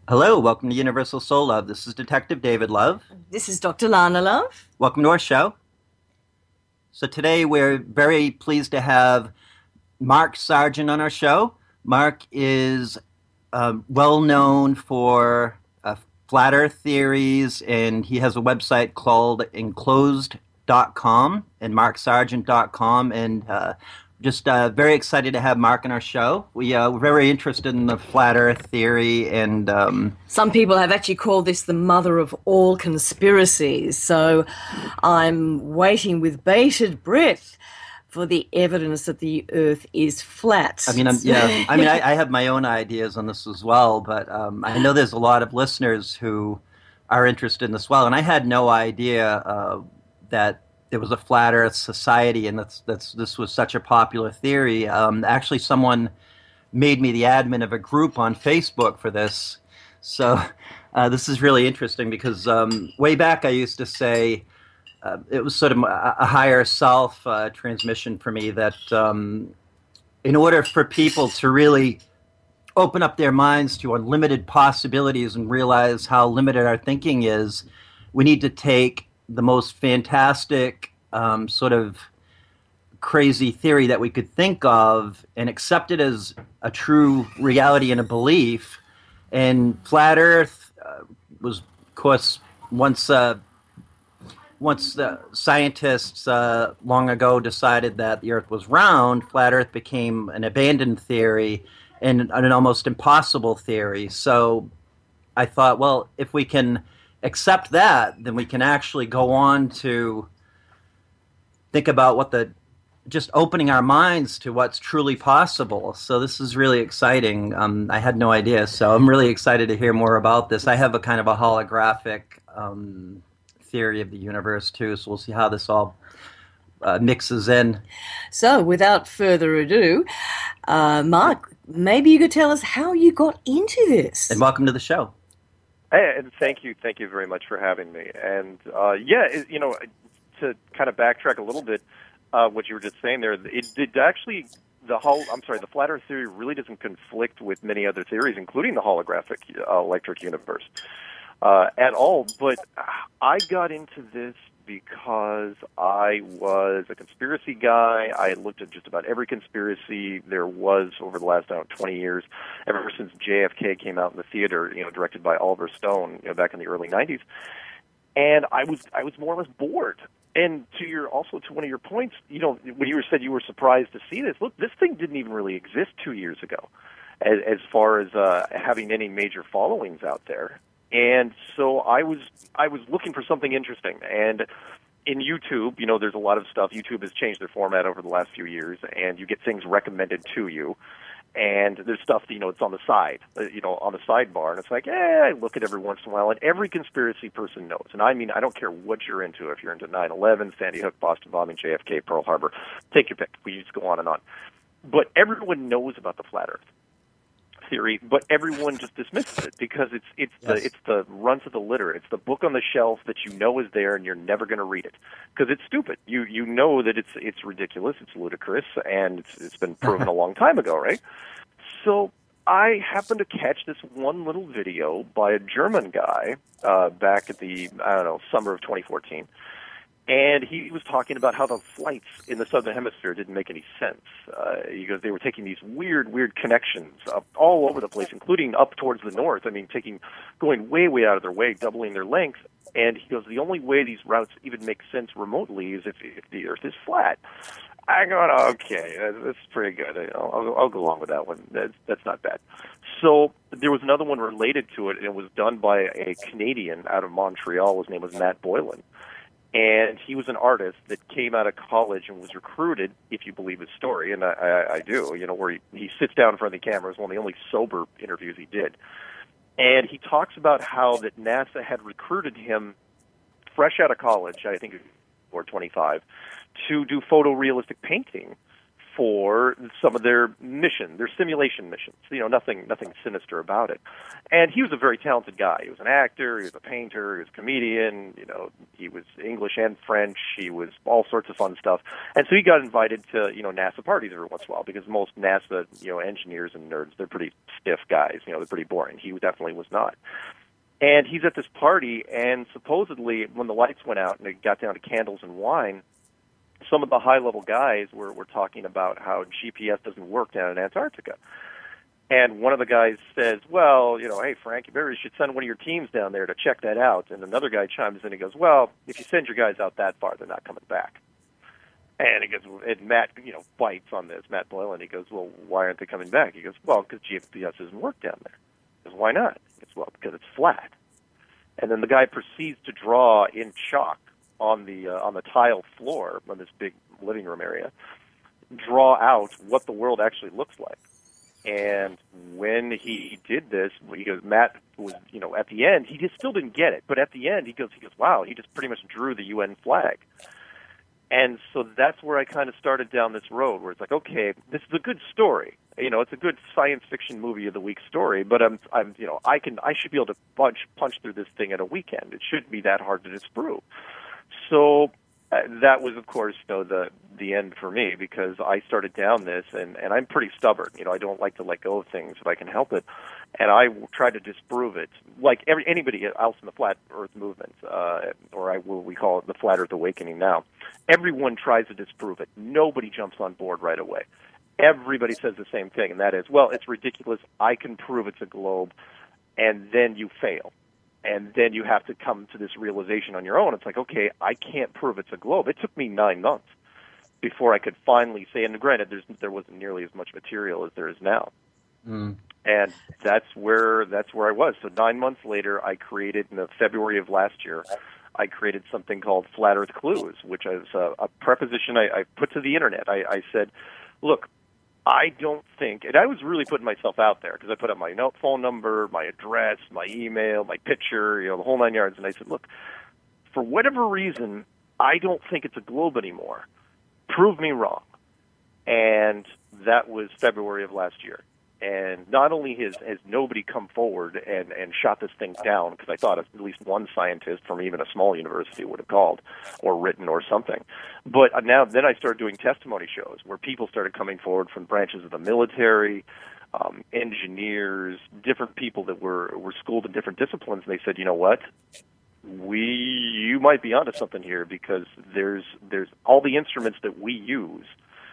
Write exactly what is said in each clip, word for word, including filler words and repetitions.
Hello, welcome to Universal Soul Love. This is Detective David Love. This is Doctor Lana Love. Welcome to our show. So today we're very pleased to have Mark Sargent on our show. Mark is um, well known for uh, flat earth theories, and he has a website called enclosed dot com and mark sargent dot com. And uh, just uh, very excited to have Mark on our show. We, uh, we're very interested in the flat earth theory, and um, Some people have actually called this the mother of all conspiracies, so I'm waiting with bated breath for the evidence that the Earth is flat. I mean, I'm, yeah, I mean, I, I have my own ideas on this as well, but um, I know there's a lot of listeners who are interested in this as well, and I had no idea uh, that there was a flat Earth society, and that's that's this was such a popular theory. Um, actually, someone made me the admin of a group on Facebook for this, so uh, this is really interesting because um, way back I used to say. Uh, it was sort of a, a higher self uh, transmission for me that um, in order for people to really open up their minds to unlimited possibilities and realize how limited our thinking is, we need to take the most fantastic um, sort of crazy theory that we could think of and accept it as a true reality and a belief. And flat Earth uh, was, of course, once uh, once the scientists uh, long ago decided that the Earth was round, flat Earth became an abandoned theory and an almost impossible theory. So I thought, well, if we can accept that, then we can actually go on to think about what the just opening our minds to what's truly possible. So this is really exciting. Um, I had no idea, so I'm really excited to hear more about this. I have a kind of a holographic um, theory of the universe too, so we'll see how this all uh, mixes in. So, without further ado, uh, Mark, maybe you could tell us how you got into this. And welcome to the show. Hey, and thank you, thank you very much for having me. And uh, yeah, it, you know, to kind of backtrack a little bit, uh, what you were just saying there, it did actually the whole. I'm sorry, the flat Earth theory really doesn't conflict with many other theories, including the holographic uh, electric universe, uh, at all. But I got into this because I was a conspiracy guy. I looked at just about every conspiracy there was over the last, I don't know, twenty years, ever since J F K came out in the theater, you know, directed by Oliver Stone, you know, back in the early nineties. And I was I was more or less bored. And to your also to one of your points, you know, when you said you were surprised to see this, look, this thing didn't even really exist two years ago, as, as far as uh, having any major followings out there. And so I was I was looking for something interesting. And in YouTube, you know, there's a lot of stuff. YouTube has changed their format over the last few years, and you get things recommended to you. And there's stuff, you know, it's on the side, uh, you know, on the sidebar. And it's like, eh, I look at every once in a while. And every conspiracy person knows. And I mean, I don't care what you're into. If you're into nine eleven, Sandy Hook, Boston bombing, J F K, Pearl Harbor, take your pick. We just go on and on. But everyone knows about the flat Earth theory, but everyone just dismisses it because it's it's Yes. the it's the runs of the litter. It's the book on the shelf that you know is there and you're never going to read it because it's stupid. You you know that it's it's ridiculous, it's ludicrous, and it's it's been proven a long time ago, right? So I happened to catch this one little video by a German guy uh, back at the I don't know summer of twenty fourteen. And he was talking about how the flights in the southern hemisphere didn't make any sense. Uh, because they were taking these weird, weird connections up all over the place, including up towards the north. I mean, taking, going way, way out of their way, doubling their length. And he goes, the only way these routes even make sense remotely is if, if the Earth is flat. I go, okay, that's, that's pretty good. I'll, I'll, I'll go along with that one. That's, that's not bad. So there was another one related to it, and it was done by a Canadian out of Montreal. His name was Matt Boylan. And he was an artist that came out of college and was recruited, if you believe his story, and I, I, I do, you know, where he, he sits down in front of the camera. It was one of the only sober interviews he did. And he talks about how that NASA had recruited him fresh out of college, I think, or twenty-five, to do photorealistic painting for some of their mission, their simulation missions. You know, nothing nothing sinister about it. And he was a very talented guy. He was an actor, he was a painter, he was a comedian, you know, he was English and French, he was all sorts of fun stuff. And so he got invited to, you know, NASA parties every once in a while, because most NASA, you know, engineers and nerds, they're pretty stiff guys, you know, they're pretty boring. He definitely was not. And he's at this party, and supposedly when the lights went out and it got down to candles and wine, some of the high-level guys were, were talking about how G P S doesn't work down in Antarctica. And one of the guys says, well, you know, hey, Frank, you better you should send one of your teams down there to check that out. And another guy chimes in and goes, well, if you send your guys out that far, they're not coming back. And he goes, and Matt, you know, bites on this, Matt Boyle, and he goes, well, why aren't they coming back? He goes, well, because G P S doesn't work down there. He goes, why not? He goes, well, because it's flat. And then the guy proceeds to draw in chalk on the uh, on the tile floor on this big living room area, draw out what the world actually looks like. And when he did this, he goes, Matt was, you know, at the end, he just still didn't get it. But at the end, he goes, he goes, wow, he just pretty much drew the U N flag. And so that's where I kind of started down this road, where it's like, okay, this is a good story. You know, it's a good science fiction movie of the week story. But I'm, I'm, you know, I can, I should be able to punch, punch through this thing in a weekend. It shouldn't be that hard to disprove. So uh, that was, of course, you know, the the end for me, because I started down this, and, and I'm pretty stubborn. You know, I don't like to let go of things if I can help it, and I tried to disprove it, like every anybody else in the Flat Earth movement, uh, or I will we call it the Flat Earth Awakening now. Everyone tries to disprove it. Nobody jumps on board right away. Everybody says the same thing, and that is, well, it's ridiculous. I can prove it's a globe, and then you fail. And then you have to come to this realization on your own. It's like, okay, I can't prove it's a globe. It took me nine months before I could finally say, and granted, there's, there wasn't nearly as much material as there is now. Mm. And that's where that's where I was. So nine months later, I created, in the February of last year, I created something called Flat Earth Clues, which is a, a preposition I, I put to the internet. I, I said, look, I don't think, and I was really putting myself out there, because I put up my note, phone number, my address, my email, my picture, you know, the whole nine yards. And I said, look, for whatever reason, I don't think it's a globe anymore. Prove me wrong. And that was February of last year. And not only has, has nobody come forward and, and shot this thing down, because I thought at least one scientist from even a small university would have called or written or something, but now then I started doing testimony shows where people started coming forward from branches of the military, um, engineers, different people that were, were schooled in different disciplines, and they said, you know what? We, you might be onto something here, because there's there's all the instruments that we use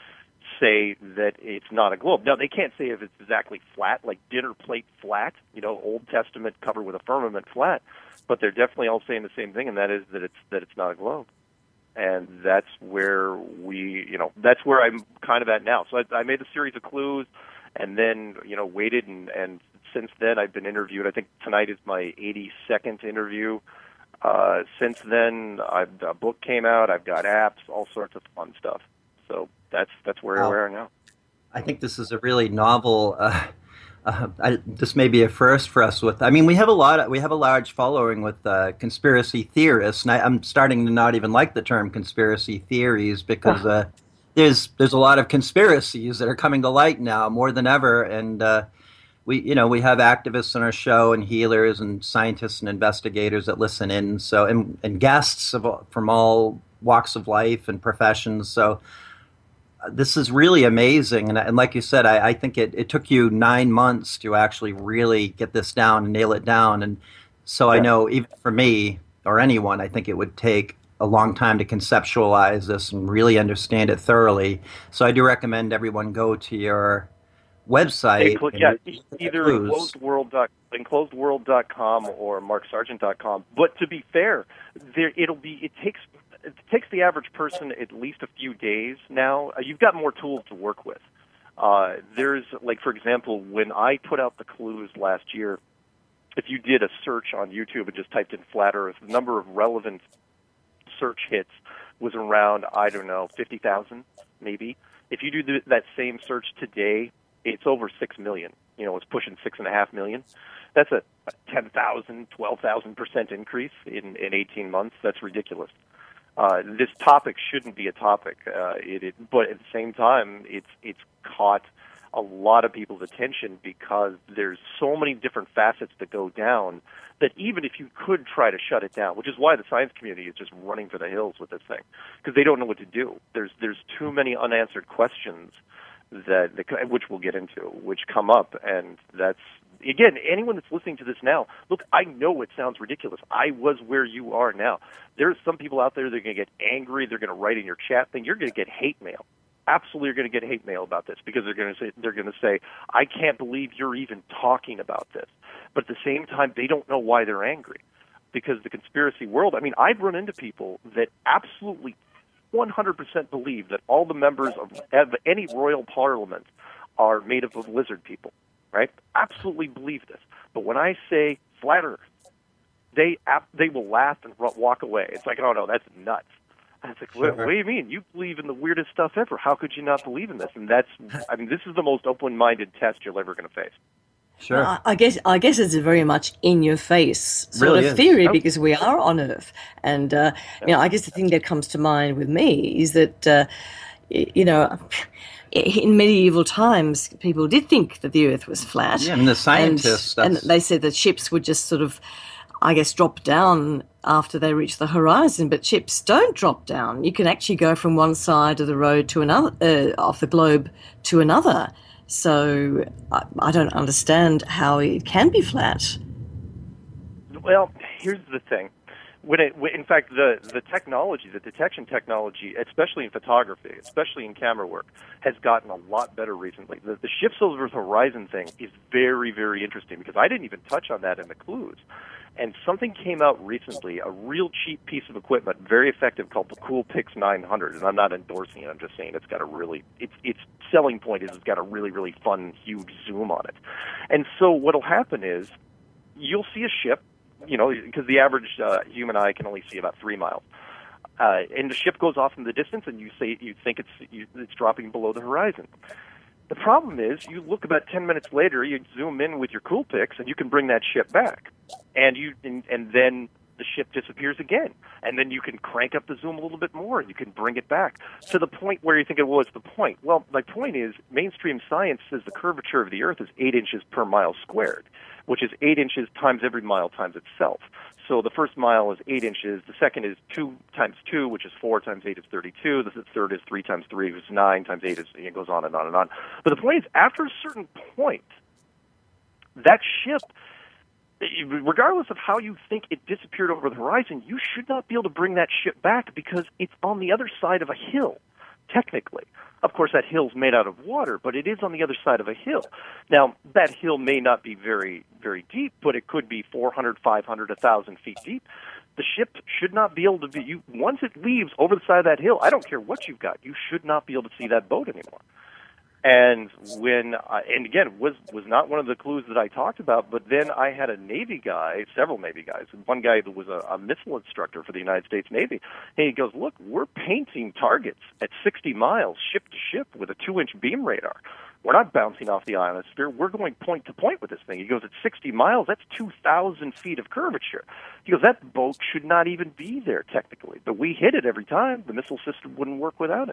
say that it's not a globe. Now, they can't say if it's exactly flat, like dinner plate flat, you know, Old Testament covered with a firmament flat, but they're definitely all saying the same thing, and that is that it's that it's not a globe. And that's where we, you know, that's where I'm kind of at now. So I, I made a series of clues, and then, you know, waited, and, and since then I've been interviewed. I think tonight is my eighty-second interview. Uh, since then, I've, a book came out, I've got apps, all sorts of fun stuff. So that's that's where wow. we are now. I think this is a really novel. Uh, uh, I, this may be a first for us. With I mean, we have a lot. Of, we have a large following with uh, conspiracy theorists, and I, I'm starting to not even like the term conspiracy theories, because uh, there's there's a lot of conspiracies that are coming to light now more than ever, and uh, we you know we have activists on our show, and healers, and scientists, and investigators that listen in. So and and guests of, from all walks of life and professions. So. This is really amazing, and, and like you said, I, I think it, it took you nine months to actually really get this down and nail it down, and so yeah. I know even for me or anyone, I think it would take a long time to conceptualize this and really understand it thoroughly. So I do recommend everyone go to your website. Cl- yeah, either enclosed world dot enclosed world dot com or mark sargent dot com. But to be fair, there it'll be it takes. It takes the average person at least a few days now. Uh, you've got more tools to work with. Uh, there's, like, for example, when I put out the clues last year, if you did a search on YouTube and just typed in Flat Earth, the number of relevant search hits was around, I don't know, fifty thousand maybe. If you do the, that same search today, it's over six million. You know, it's pushing six point five million. That's a, a ten thousand, twelve thousand percent increase in, in eighteen months. That's ridiculous. Uh, this topic shouldn't be a topic, uh, it, it, but at the same time, it's it's caught a lot of people's attention because there's so many different facets that go down that even if you could try to shut it down, which is why the science community is just running for the hills with this thing, because they don't know what to do. There's there's too many unanswered questions that, that which we'll get into, which come up, and that's again, anyone that's listening to this now, look, I know it sounds ridiculous. I was where you are now. There's some people out there that are going to get angry. They're going to write in your chat thing. You're going to get hate mail. Absolutely, you're going to get hate mail about this because they're going to say they're going to say, "I can't believe you're even talking about this." But at the same time, they don't know why they're angry because the conspiracy world. I mean, I've run into people that absolutely one hundred percent believe that all the members of, of any royal parliament are made up of lizard people. Right? Absolutely believe this. But when I say flat Earth, they they will laugh and walk away. It's like, oh no, that's nuts. And it's like, sure. what, what do you mean? You believe in the weirdest stuff ever. How could you not believe in this? And that's, I mean, this is the most open-minded test you're ever going to face. Sure. Well, I guess I guess it's a very much in your face sort really of is. theory Oh. because we are on Earth, and uh, you know, I guess the thing that comes to mind with me is that uh, y- you know. In medieval times, people did think that the Earth was flat. Yeah, I mean, the scientists, And, and that's- they said that ships would just sort of, I guess, drop down after they reach the horizon. But ships don't drop down. You can actually go from one side of the road to another, uh, of the globe to another. So I, I don't understand how it can be flat. Well, here's the thing. When it, in fact, the, the technology, the detection technology, especially in photography, especially in camera work, has gotten a lot better recently. The, the ships over the horizon thing is very, very interesting because I didn't even touch on that in the clues. And something came out recently, a real cheap piece of equipment, very effective, called the Coolpix nine hundred. And I'm not endorsing it. I'm just saying it's got a really, its its selling point is it's got a really, really fun, huge zoom on it. And so what'll happen is you'll see a ship, you know, because the average uh, human eye can only see about three miles. Uh, and the ship goes off in the distance, and you say you think it's you, it's dropping below the horizon. The problem is, you look about ten minutes later, you zoom in with your Coolpix, and you can bring that ship back, and you and, and then the ship disappears again, and then you can crank up the zoom a little bit more, and you can bring it back to the point where you think, well, what's the point? Well, my point is, mainstream science says the curvature of the Earth is eight inches per mile squared, which is eight inches times every mile times itself. So the first mile is eight inches. The second is two times two, which is four times eight is thirty-two. The third is three times three, which is nine times eight is, it goes on and on and on. But the point is, after a certain point, that ship, regardless of how you think it disappeared over the horizon, you should not be able to bring that ship back because it's on the other side of a hill, technically. Of course, that hill's made out of water, but it is on the other side of a hill. Now, that hill may not be very, very deep, but it could be four hundred, five hundred, one thousand feet deep. The ship should not be able to be, you, once it leaves over the side of that hill, I don't care what you've got, you should not be able to see that boat anymore. And when, I, and again, was was not one of the clues that I talked about, but then I had a Navy guy, several Navy guys, one guy that was a, a missile instructor for the United States Navy, and he goes, look, we're painting targets at sixty miles, ship to ship, with a two-inch beam radar. We're not bouncing off the ionosphere. We're going point to point with this thing. He goes, at sixty miles, that's two thousand feet of curvature. He goes, that boat should not even be there, technically. But we hit it every time. The missile system wouldn't work without it.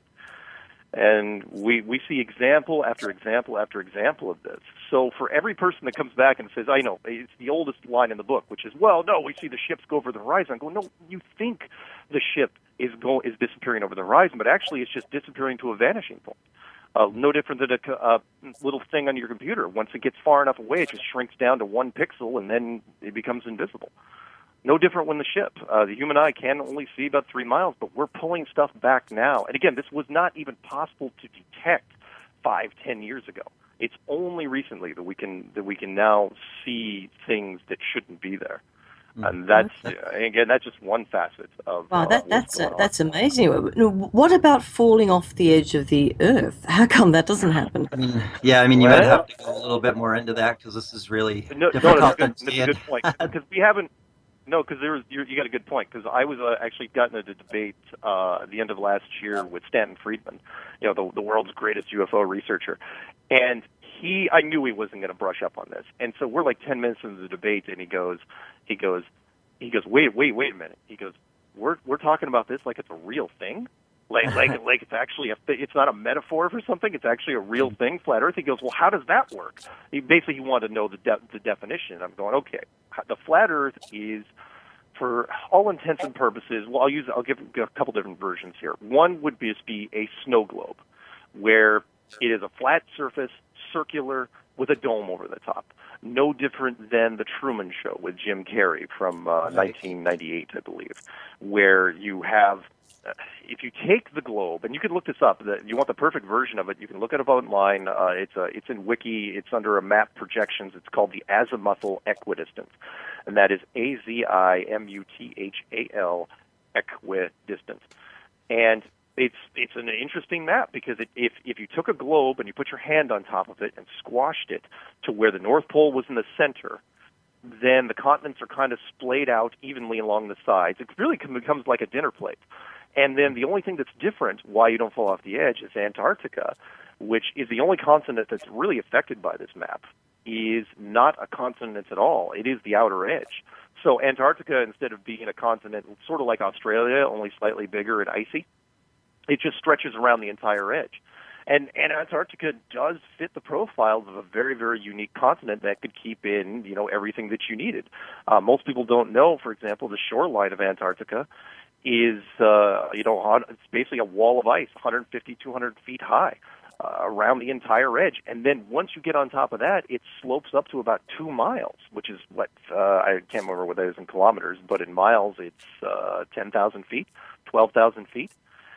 And we, we see example after example after example of this. So for every person that comes back and says, I know, it's the oldest line in the book, which is, well, no, we see the ships go over the horizon. I go, no, you think the ship is go, is disappearing over the horizon, but actually it's just disappearing to a vanishing point. Uh, no different than a uh, little thing on your computer. Once it gets far enough away, it just shrinks down to one pixel, and then it becomes invisible. No different when the ship. Uh, the human eye can only see about three miles, but we're pulling stuff back now. And again, this was not even possible to detect five, ten years ago. It's only recently that we can that we can now see things that shouldn't be there. And that's uh, again, that's just one facet of. Wow, uh, that, what's that's going uh, on. that's amazing. What about falling off the edge of the Earth? How come that doesn't happen? I mean, yeah, I mean, you might Well- have to go a little bit more into that because this is really No, no, difficult that's a to good, that's a understand. good point because we haven't. No, because there was you, you got a good point because I was uh, actually got into a debate uh, at the end of last year with Stanton Friedman, you know, the, the world's greatest U F O researcher, and he I knew he wasn't going to brush up on this, and so we're like ten minutes into the debate, and he goes, he goes, he goes, wait, wait, wait a minute, he goes, we're we're talking about this like it's a real thing, like like like it's actually a it's not a metaphor for something. It's actually a real thing, flat Earth. He goes, well, how does that work? He basically he wanted to know the de- the definition. I'm going, okay, the flat Earth is, for all intents and purposes, well, I'll use I'll give a couple different versions here. One would be, just be a snow globe, where it is a flat surface, circular, with a dome over the top. No different than the Truman Show with Jim Carrey from uh, nineteen ninety-eight, I believe, where you have, uh, if you take the globe, and you can look this up, the, you want the perfect version of it, you can look it up online. Uh, it's, a, it's in Wiki. It's under a map projections. It's called the azimuthal equidistance, and that is A Z I M U T H A L, equidistance. And It's it's an interesting map because it, if if you took a globe and you put your hand on top of it and squashed it to where the North Pole was in the center, then the continents are kind of splayed out evenly along the sides. It really becomes like a dinner plate. And then the only thing that's different, why you don't fall off the edge, is Antarctica, which is the only continent that's really affected by this map, is not a continent at all. It is the outer edge. So Antarctica, instead of being a continent sort of like Australia, only slightly bigger and icy, it just stretches around the entire edge. And, and Antarctica does fit the profile of a very, very unique continent that could keep in, you know, everything that you needed. Uh, most people don't know, for example, the shoreline of Antarctica is, uh, you know, it's basically a wall of ice, one fifty, two hundred feet high, uh, around the entire edge. And then once you get on top of that, it slopes up to about two miles, which is what, uh, I can't remember what that is in kilometers, but in miles it's uh, ten thousand feet, twelve thousand feet.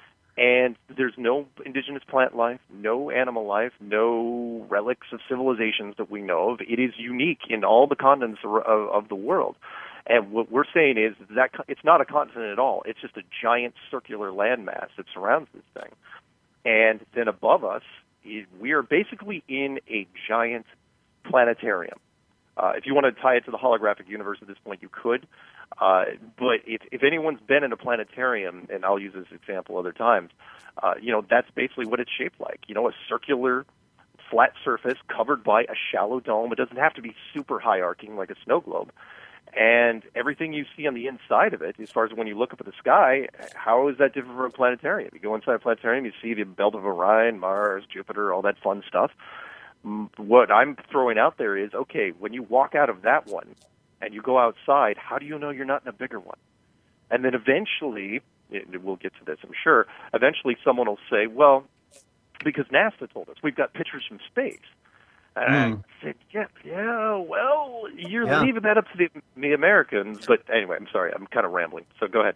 And there's no indigenous plant life, no animal life, no relics of civilizations that we know of. It is unique in all the continents of, of the world. And what we're saying is that it's not a continent at all. It's just a giant circular landmass that surrounds this thing. And then above us, we are basically in a giant planetarium. Uh, if you want to tie it to the holographic universe at this point, you could. Uh, but if, if anyone's been in a planetarium, and I'll use this example other times, uh, you know, that's basically what it's shaped like. You know, a circular, flat surface covered by a shallow dome. It doesn't have to be super high arcing like a snow globe. And everything you see on the inside of it, as far as when you look up at the sky, how is that different from a planetarium? You go inside a planetarium, you see the belt of Orion, Mars, Jupiter, all that fun stuff. What I'm throwing out there is, okay, when you walk out of that one and you go outside, how do you know you're not in a bigger one? And then eventually, we'll get to this, I'm sure, eventually someone will say, well, because NASA told us, we've got pictures from space. And mm. I said, yeah, yeah, well, you're yeah. leaving that up to the, the Americans. But anyway, I'm sorry, I'm kind of rambling. So go ahead.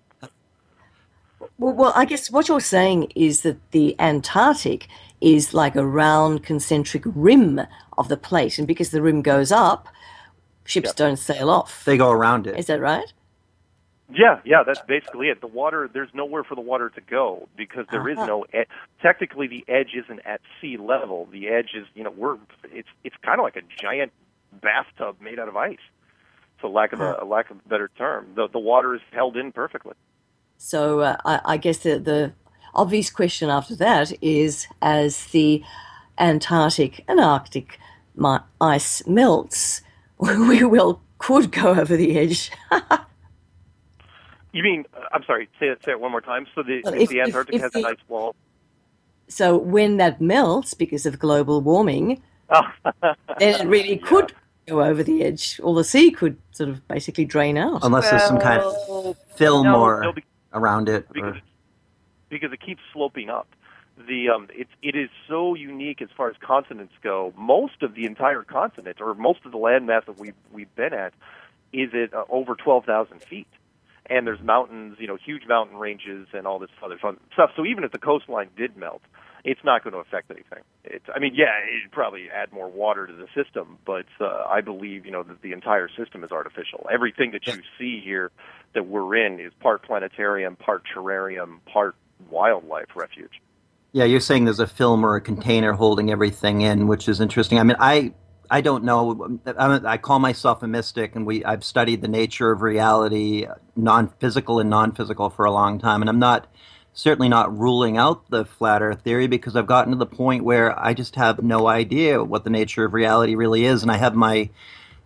Well, well, I guess what you're saying is that the Antarctic is like a round concentric rim of the plate. And because the rim goes up, ships yep. don't sail off. They go around it. Is that right? Yeah, yeah, that's basically it. The water, there's nowhere for the water to go because there uh-huh. is no, ed- technically the edge isn't at sea level. The edge is, you know, we're, it's it's kind of like a giant bathtub made out of ice, for lack of a, a lack of a better term. The the water is held in perfectly. So uh, I, I guess the, the obvious question after that is, as the Antarctic and Arctic ice melts, we will could go over the edge. You mean, uh, I'm sorry, say it, say it one more time. So the, well, if, the Antarctic if, if has the, an ice wall. So when that melts because of global warming, then it really yeah. could go over the edge, or the sea could sort of basically drain out. Unless well, there's some kind of film no, or no, because, around it. Because, or... because it keeps sloping up. The um, it, it is so unique as far as continents go. Most of the entire continent, or most of the landmass that we've, we've been at, is at uh, over twelve thousand feet. And there's mountains, you know, huge mountain ranges and all this other fun stuff. So even if the coastline did melt, it's not going to affect anything. It's, I mean, yeah, it'd probably add more water to the system, but uh, I believe, you know, that the entire system is artificial. Everything that you see here that we're in is part planetarium, part terrarium, part wildlife refuge. Yeah, you're saying there's a film or a container holding everything in, which is interesting. I mean, I I don't know. I call myself a mystic, and we I've studied the nature of reality, non-physical and non-physical, for a long time, and I'm not certainly not ruling out the flat Earth theory because I've gotten to the point where I just have no idea what the nature of reality really is, and I have my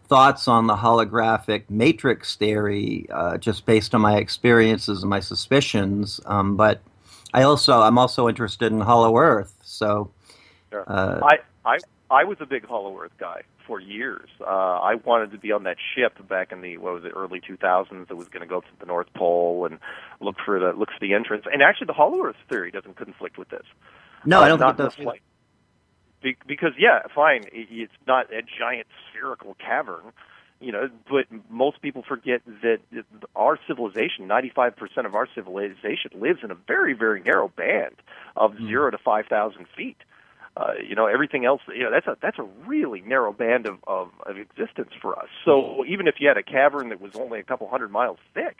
thoughts on the holographic matrix theory, uh, just based on my experiences and my suspicions. Um, but I also I'm also interested in Hollow Earth. So Sure. uh, I, I, I was a big Hollow Earth guy for years. Uh, I wanted to be on that ship back in the, what was it, early two thousands that was going to go to the North Pole and look for the look for the entrance. And actually, the Hollow Earth theory doesn't conflict with this. no, uh, I don't not think it in does. the Be- because yeah, fine, it, it's not a giant spherical cavern, you know. But most people forget that our civilization, ninety-five percent of our civilization, lives in a very, very narrow band of mm. zero to five thousand feet. Uh, you know, everything else, you know, that's a that's a really narrow band of, of, of existence for us. So even if you had a cavern that was only a couple hundred miles thick,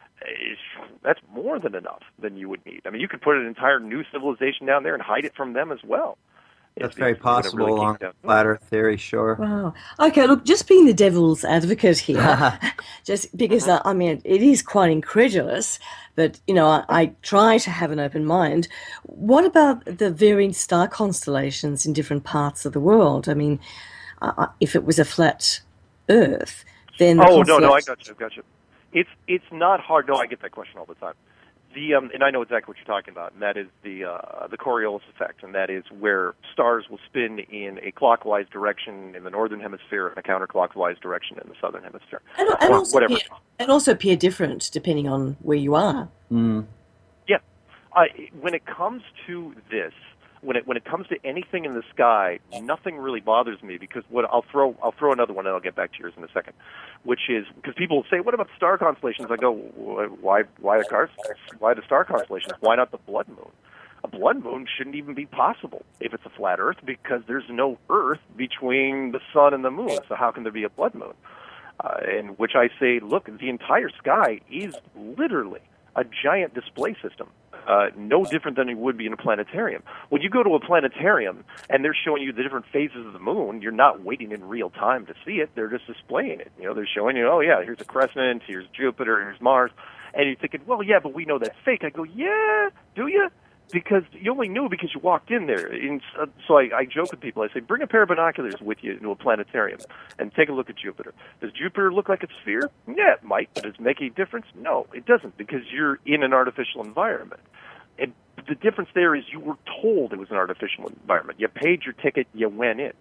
that's more than enough than you would need. I mean, you could put an entire new civilization down there and hide it from them as well. That's very possible really along flat Earth theory, sure. Wow. Okay, look, just being the devil's advocate here, just because, uh, I mean, it is quite incredulous, but, you know, I, I try to have an open mind. What about the varying star constellations in different parts of the world? I mean, uh, if it was a flat Earth, then... Oh, no, no, I got you, got you. It's, it's not hard. No, I get that question all the time. The, um, and I know exactly what you're talking about, and that is the uh, the Coriolis effect, and that is where stars will spin in a clockwise direction in the northern hemisphere and a counterclockwise direction in the southern hemisphere, and, and or also whatever. Appear, and also appear different depending on where you are. Mm. Yeah. Uh, when it comes to this, when it when it comes to anything in the sky, nothing really bothers me because what I'll throw I'll throw another one and I'll get back to yours in a second, which is because people say, what about the star constellations? I go, why why the cars why the star constellations? Why not the blood moon? A blood moon shouldn't even be possible if it's a flat Earth because there's no Earth between the sun and the moon. So how can there be a blood moon? Uh, in which I say, look, the entire sky is literally a giant display system. Uh, no different than it would be in a planetarium. When you go to a planetarium and they're showing you the different phases of the moon, you're not waiting in real time to see it. They're just displaying it. You know, they're showing you, oh yeah, here's a crescent, here's Jupiter, here's Mars, and you're thinking, well, yeah, but we know that's fake. I go, yeah, do you? Because you only knew because you walked in there. And so I, I joke with people. I say, bring a pair of binoculars with you into a planetarium and take a look at Jupiter. Does Jupiter look like a sphere? Yeah, it might. But does it make any difference? No, it doesn't because you're in an artificial environment. And the difference there is you were told it was an artificial environment. You paid your ticket, you went in.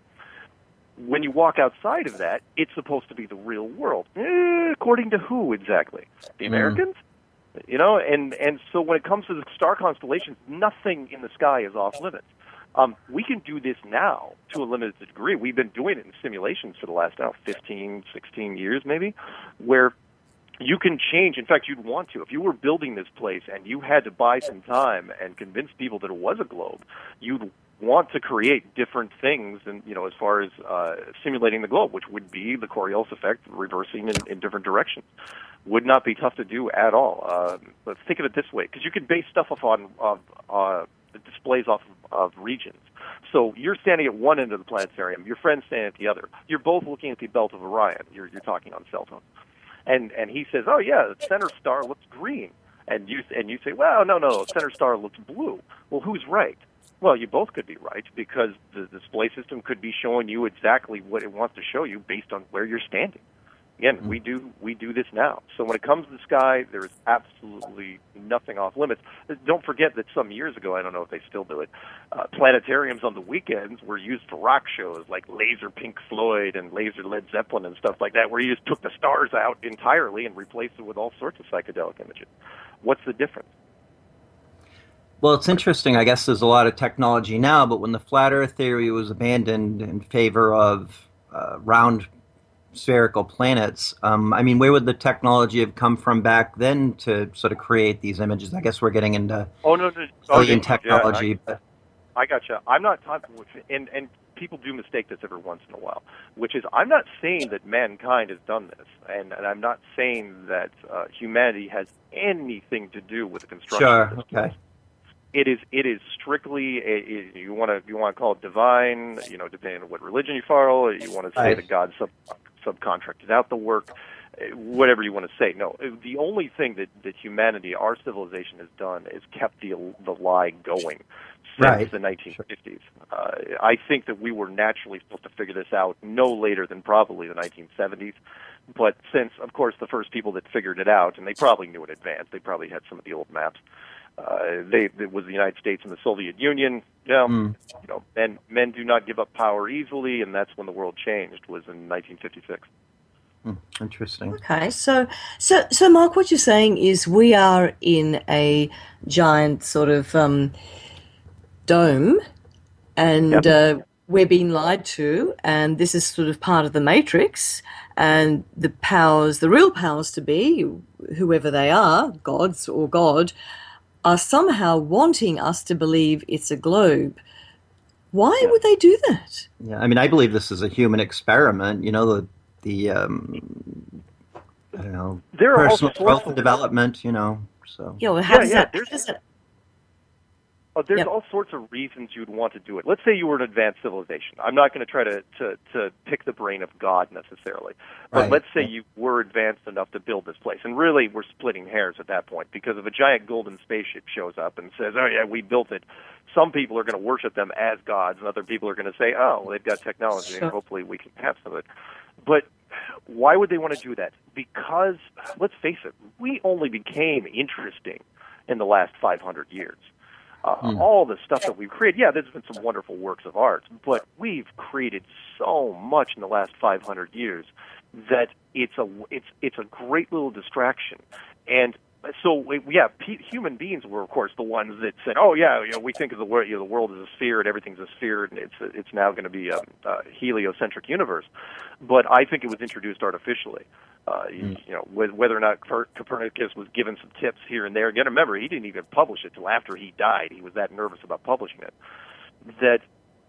When you walk outside of that, it's supposed to be the real world. Eh, according to who exactly? The Americans? Mm. You know, and, and so when it comes to the star constellations, nothing in the sky is off limits. Um, we can do this now to a limited degree. We've been doing it in simulations for the last, now, fifteen, sixteen years maybe, where you can change. In fact, you'd want to. If you were building this place and you had to buy some time and convince people that it was a globe, you'd want to create different things, and you know, as far as uh, simulating the globe, which would be the Coriolis effect reversing in, in different directions. Would not be tough to do at all. Uh, but think of it this way, because you can base stuff off on of uh, the displays off of, of regions. So you're standing at one end of the planetarium, your friend's standing at the other. You're both looking at the belt of Orion. You're, you're talking on cell phone, and and he says, "Oh yeah, the center star looks green," and you and you say, "Well, no, no, the center star looks blue." Well, who's right? Well, you both could be right because the display system could be showing you exactly what it wants to show you based on where you're standing. Again, we do we do this now. So when it comes to the sky, there is absolutely nothing off limits. Don't forget that some years ago, I don't know if they still do it, uh, planetariums on the weekends were used for rock shows like Laser Pink Floyd and Laser Led Zeppelin and stuff like that, where you just took the stars out entirely and replaced it with all sorts of psychedelic images. What's the difference? Well, it's interesting. I guess there's a lot of technology now, but when the flat Earth theory was abandoned in favor of uh, round spherical planets, um, I mean, where would the technology have come from back then to sort of create these images? I guess we're getting into oh, no, no, alien oh, technology. Yeah, I, but I gotcha. I'm not talking, and, and people do mistake this every once in a while, which is I'm not saying that mankind has done this, and, and I'm not saying that uh, humanity has anything to do with the construction sure, of this okay. place. It is. It is strictly. A, a, you want to. You want to call it divine. You know, depending on what religion you follow. You want to say right. that God some, subcontracted out the work, whatever you want to say. No, the only thing that, that humanity, our civilization, has done is kept the the lie going since right. the nineteen fifties. Uh, I think that we were naturally supposed to figure this out no later than probably the nineteen seventies. But since, of course, the first people that figured it out, and they probably knew in advance, they probably had some of the old maps. Uh, they it was the United States and the Soviet Union. Yeah, mm. you know, men men do not give up power easily, and that's when the world changed. Was in nineteen fifty-six. Mm, interesting. Okay, so so so Mark, what you're saying is we are in a giant sort of um, dome, and yep. uh, we're being lied to, and this is sort of part of the matrix. And the powers, the real powers to be, whoever they are, gods or God, are somehow wanting us to believe it's a globe. Why yeah. would they do that? Yeah, I mean, I believe this is a human experiment. You know, the the um, I don't know, there are personal all growth and development. You know, so yeah, well, how yeah, does yeah, that? How does that Oh, there's yep. all sorts of reasons you'd want to do it. Let's say you were an advanced civilization. I'm not going to try to, to, to pick the brain of God necessarily. But right. let's say you were advanced enough to build this place. And really, we're splitting hairs at that point, because if a giant golden spaceship shows up and says, oh, yeah, we built it, some people are going to worship them as gods, and other people are going to say, oh, well, they've got technology, sure. and hopefully we can have some of it. But why would they want to do that? Because, let's face it, we only became interesting in the last five hundred years. Uh, mm. All the stuff that we've created, yeah, there's been some wonderful works of art, but we've created so much in the last five hundred years that it's a it's it's a great little distraction. And so, yeah, p- human beings were, of course, the ones that said, "Oh, yeah, you know, we think of the world, you know, the world as a sphere, and everything's a sphere, and it's it's now going to be a, a heliocentric universe." But I think it was introduced artificially. Uh, mm. You know, whether or not Copernicus was given some tips here and there. Again, remember, he didn't even publish it till after he died. He was that nervous about publishing it. That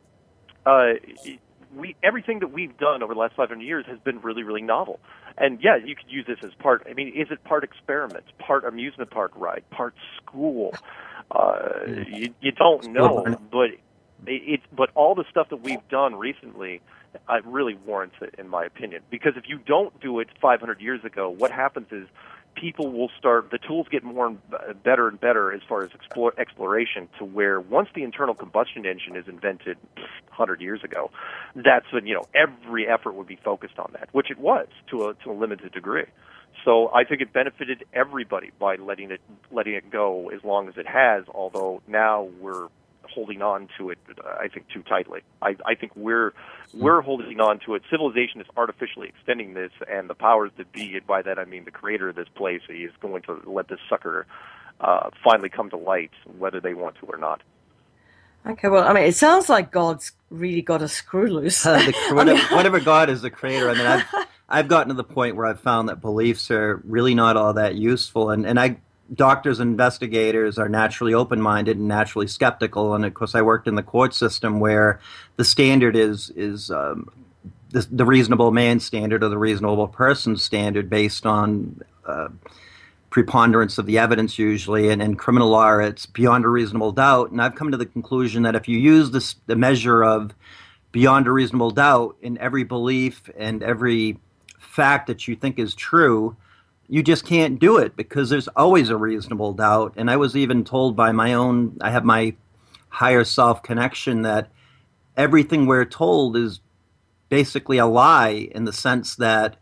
uh, we everything that we've done over the last five hundred years has been really, really novel. And yeah, you could use this as part. I mean, is it part experiment, part amusement park ride, part school? Uh, you, you don't know, but it's but all the stuff that we've done recently. It really warrants it, in my opinion. Because if you don't do it five hundred years ago, what happens is people will start, the tools get more and better and better as far as explore, exploration, to where once the internal combustion engine is invented one hundred years ago, that's when, you know, every effort would be focused on that, which it was to a, to a limited degree. So I think it benefited everybody by letting it letting it go as long as it has, although now we're holding on to it, I think, too tightly. I, I think we're we're holding on to it. Civilization is artificially extending this, and the powers that be, and by that I mean the creator of this place, is going to let this sucker uh, finally come to light, whether they want to or not. Okay, well, I mean, it sounds like God's really got a screw loose. Uh, the, whatever, whatever God is the creator, I mean, I've, I've gotten to the point where I've found that beliefs are really not all that useful, and, and I doctors and investigators are naturally open-minded and naturally skeptical. And of course, I worked in the court system where the standard is is um, the, the reasonable man standard or the reasonable person standard based on uh, preponderance of the evidence usually. And in criminal law, it's beyond a reasonable doubt. And I've come to the conclusion that if you use this the measure of beyond a reasonable doubt in every belief and every fact that you think is true, you just can't do it because there's always a reasonable doubt. And I was even told by my own, I have my higher self connection, that everything we're told is basically a lie, in the sense that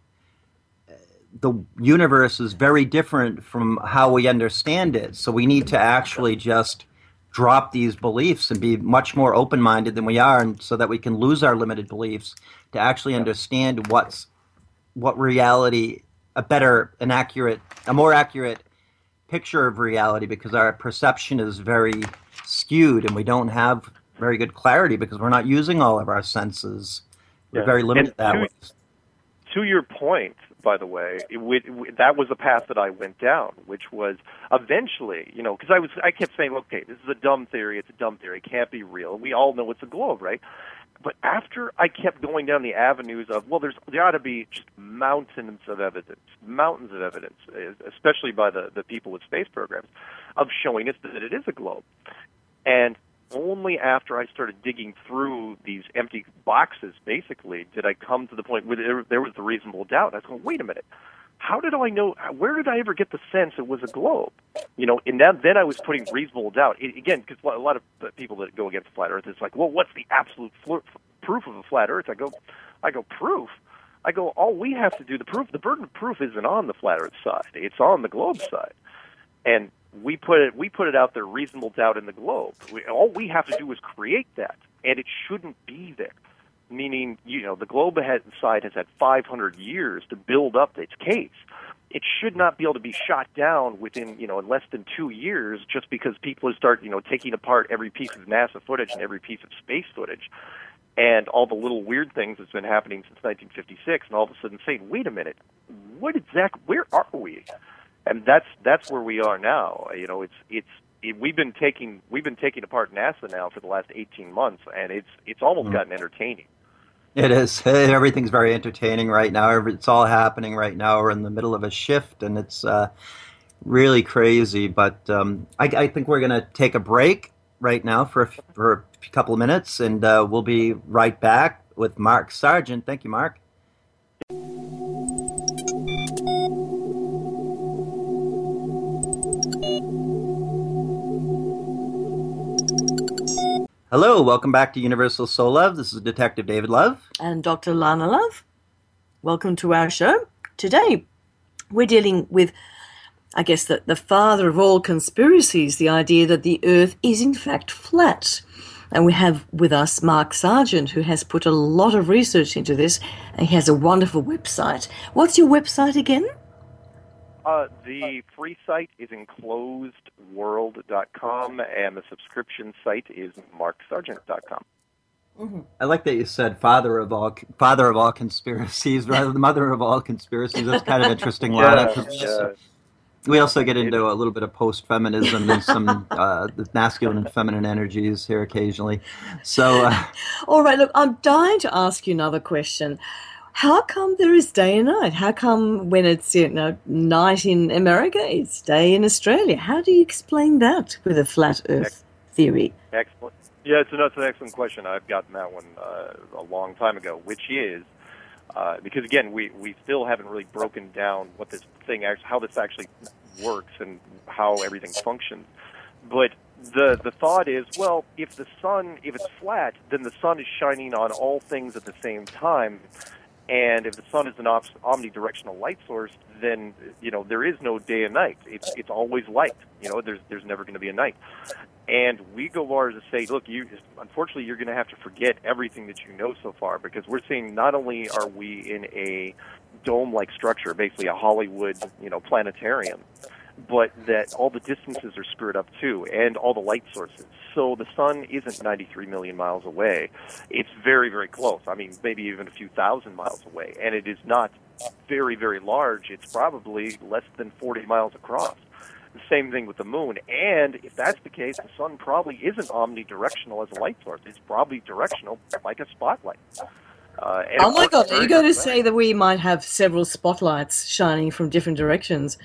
the universe is very different from how we understand it. So we need to actually just drop these beliefs and be much more open-minded than we are, and so that we can lose our limited beliefs to actually understand what's what reality a better, an accurate, a more accurate picture of reality, because our perception is very skewed and we don't have very good clarity because we're not using all of our senses. We're yeah. very limited that to, way. To your point, by the way, it, it, that was the path that I went down, which was eventually, you know, because I was, I kept saying, okay, this is a dumb theory, it's a dumb theory, it can't be real. We all know it's a globe, right? But after I kept going down the avenues of, well, there's there ought to be just mountains of evidence, mountains of evidence, especially by the, the people with space programs, of showing us that it is a globe. And only after I started digging through these empty boxes, basically, did I come to the point where there, there was the reasonable doubt. I was going, wait a minute, how did I know, where did I ever get the sense it was a globe? You know, and that, then I was putting reasonable doubt. It, again, because a lot of people that go against flat Earth, it's like, well, what's the absolute fl- proof of a flat Earth? I go, I go, proof? I go, all we have to do, the proof, the burden of proof isn't on the flat Earth side. It's on the globe side. And we put it, we put it out there, reasonable doubt in the globe. We, all we have to do is create that, and it shouldn't be there. Meaning, you know, the globe side has had five hundred years to build up its case. It should not be able to be shot down within, you know, in less than two years just because people start, you know, taking apart every piece of NASA footage and every piece of space footage and all the little weird things that's been happening since nineteen fifty-six, and all of a sudden saying, wait a minute, what exactly, where are we? And that's that's where we are now. You know, it's it's it, we've been taking we've been taking apart NASA now for the last eighteen months, and it's it's almost mm. gotten entertaining. It is. Everything's very entertaining right now. It's all happening right now. We're in the middle of a shift, and it's uh, really crazy. But um, I, I think we're going to take a break right now for a, for a couple of minutes, and uh, we'll be right back with Mark Sargent. Thank you, Mark. Hello, welcome back to Universal Soul Love. This is Detective David Love. And Doctor Lana Love. Welcome to our show. Today, we're dealing with, I guess, the, the father of all conspiracies, the idea that the Earth is in fact flat. And we have with us Mark Sargent, who has put a lot of research into this, and he has a wonderful website. What's your website again? Uh, the free site is enclosed world dot com, and the subscription site is mark sargent dot com. Mm-hmm. I like that you said father of all father of all conspiracies rather than mother of all conspiracies. That's kind of interesting. yeah, yeah. We also get into a little bit of post-feminism and some uh, masculine and feminine energies here occasionally. So, uh, all right, look, I'm dying to ask you another question. How come there is day and night? How come when it's, you know, night in America, it's day in Australia? How do you explain that with a flat Earth theory? Excellent. Yeah, it's an, it's an excellent question. I've gotten that one uh, a long time ago, which is uh, because again, we, we still haven't really broken down what this thing, how this actually works and how everything functions. But the the thought is, well, if the sun, if it's flat, then the sun is shining on all things at the same time. And if the sun is an omnidirectional light source, then, you know, there is no day and night. It's it's always light. You know, there's there's never going to be a night. And we go far as to say, look, you unfortunately you're going to have to forget everything that you know so far, because we're seeing not only are we in a dome-like structure, basically a Hollywood, you know, planetarium, but that all the distances are screwed up too, and all the light sources. So the sun isn't ninety-three million miles away. It's very, very close. I mean, maybe even a few thousand miles away. And it is not very, very large. It's probably less than forty miles across. The same thing with the moon. And if that's the case, the sun probably isn't omnidirectional as a light source. It's probably directional like a spotlight. Uh, oh my God, are you going to say that we might have several spotlights shining from different directions?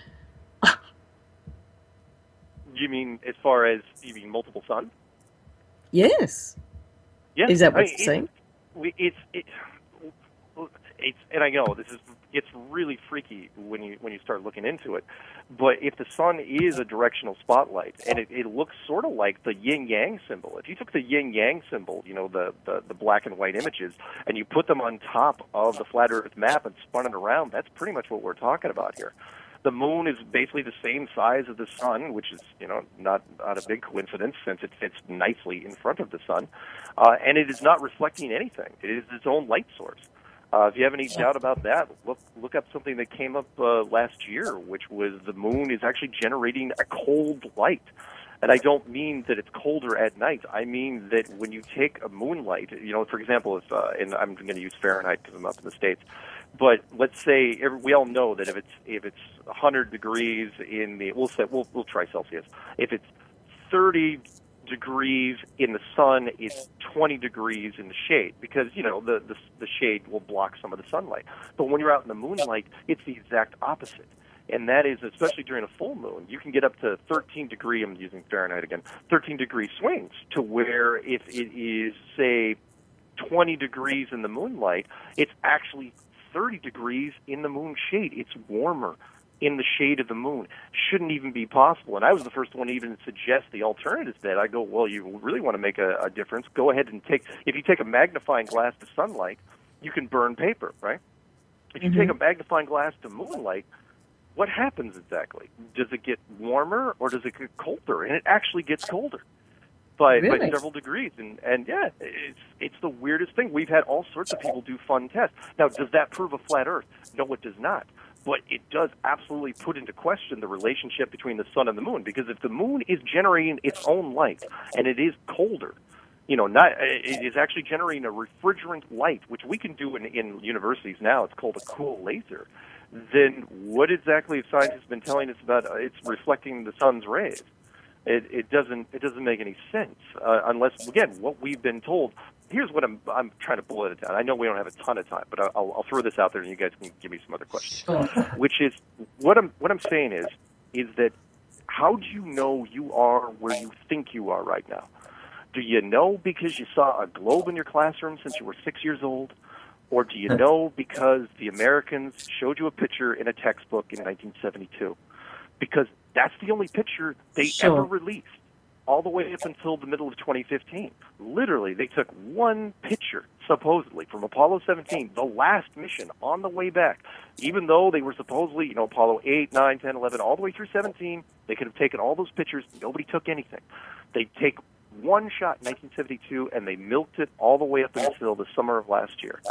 You mean as far as, you mean multiple suns? Yes. Yeah. Is that what I mean, you're saying? It's, it's, it, it's, and I know this is, it's really freaky when you when you start looking into it. But if the sun is a directional spotlight, and it, it looks sort of like the yin-yang symbol. If you took the yin-yang symbol, you know, the, the, the black and white images, and you put them on top of the flat Earth map and spun it around, that's pretty much what we're talking about here. The moon is basically the same size as the sun, which is, you know, not, not a big coincidence since it fits nicely in front of the sun. Uh, and it is not reflecting anything. It is its own light source. Uh, if you have any doubt about that, look look up something that came up uh, last year, which was the moon is actually generating a cold light. And I don't mean that it's colder at night. I mean that when you take a moonlight, you know, for example, if, uh, and I'm going to use Fahrenheit because I'm up in the States, but let's say every, we all know that if it's if it's one hundred degrees in the, we'll say we'll we'll try Celsius. If it's thirty degrees in the sun, it's twenty degrees in the shade, because, you know, the, the the shade will block some of the sunlight. But when you're out in the moonlight, it's the exact opposite. and that is, especially during a full moon, you can get up to thirteen degree, I'm using Fahrenheit again, thirteen degree swings, to where if it is, say, twenty degrees in the moonlight, it's actually thirty degrees in the moon shade. It's warmer in the shade of the moon. Shouldn't even be possible. And I was the first one to even suggest the alternatives to that. I go, well, you really want to make a, a difference, go ahead and take, if you take a magnifying glass to sunlight, you can burn paper, right? If you Mm-hmm. take a magnifying glass to moonlight, what happens exactly? Does it get warmer or does it get colder? And it actually gets colder by, Really? by several degrees. And, and yeah, it's, it's the weirdest thing. We've had all sorts of people do fun tests. Now, does that prove a flat Earth? No, it does not. But it does absolutely put into question the relationship between the sun and the moon, because if the moon is generating its own light and it is colder, you know, not it is actually generating a refrigerant light, which we can do in, in universities now. It's called a cool laser. Then what exactly have scientists been telling us about uh, it's reflecting the sun's rays? It, it doesn't it doesn't make any sense uh, unless, again, what we've been told. Here's what I'm I'm trying to boil it down. I know we don't have a ton of time, but I'll, I'll throw this out there, and you guys can give me some other questions. Sure. Which is what I'm what I'm saying is is that how do you know you are where you think you are right now? Do you know because you saw a globe in your classroom since you were six years old, or do you know because the Americans showed you a picture in a textbook in nineteen seventy-two? Because that's the only picture they Sure. ever released, all the way up until the middle of twenty fifteen. Literally, they took one picture, supposedly, from Apollo seventeen, the last mission on the way back. Even though they were supposedly, you know, Apollo eight, nine, ten, eleven, all the way through seventeen, they could have taken all those pictures. Nobody took anything. They take one shot in nineteen seventy-two, and they milked it all the way up until the summer of last year.